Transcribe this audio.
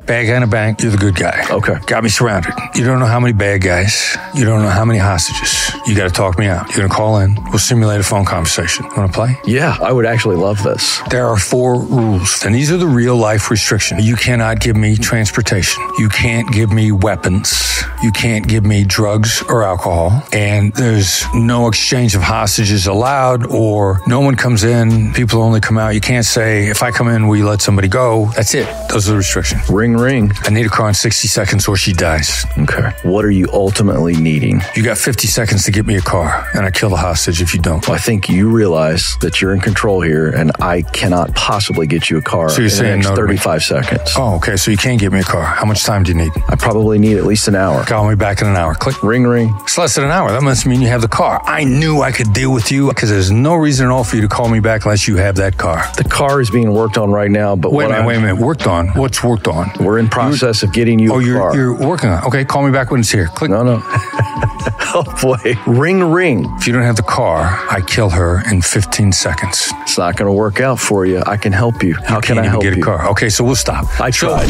Bad guy in a bank, you're the good guy. Okay. Got me surrounded. You don't know how many bad guys. You don't know how many hostages. You got to talk me out. You're going to call in. We'll simulate a phone conversation. Want to play? Yeah, I would actually love this. There are 4 rules, and these are the real life restrictions. You cannot give me transportation. You can't give me weapons. You can't give me drugs or alcohol. And there's no exchange of hostages allowed, or no one comes in. People only come out. You can't say, if I come in, will you let somebody go? That's it. Those are the restrictions. Ring, ring. I need a car in 60 seconds or she dies. Okay. What are you ultimately needing? You got 50 seconds to get me a car, and I kill the hostage if you don't. Well, I think you realize that you're in control here, and I cannot possibly get you a car So you're in saying the next no to me? 35 seconds. Oh, okay. So you can't get me a car. How much time do you need? I probably need at least an hour. Call me back in an hour. Click. Ring, ring. It's less than an hour. That must mean you have the car. I knew I could deal with you because there's no reason at all for you to call me back unless you have that car. The car is being worked on right now, but Wait a minute. Worked on? What's worked on? We're in process of getting you a car. You're working on it. Okay, call me back when it's here. Click. No. Oh, boy. Ring, ring. If you don't have the car, I kill her in 15 seconds. It's not going to work out for you. I can help you. How can I help you? Get a car. Okay, so we'll stop. I tried.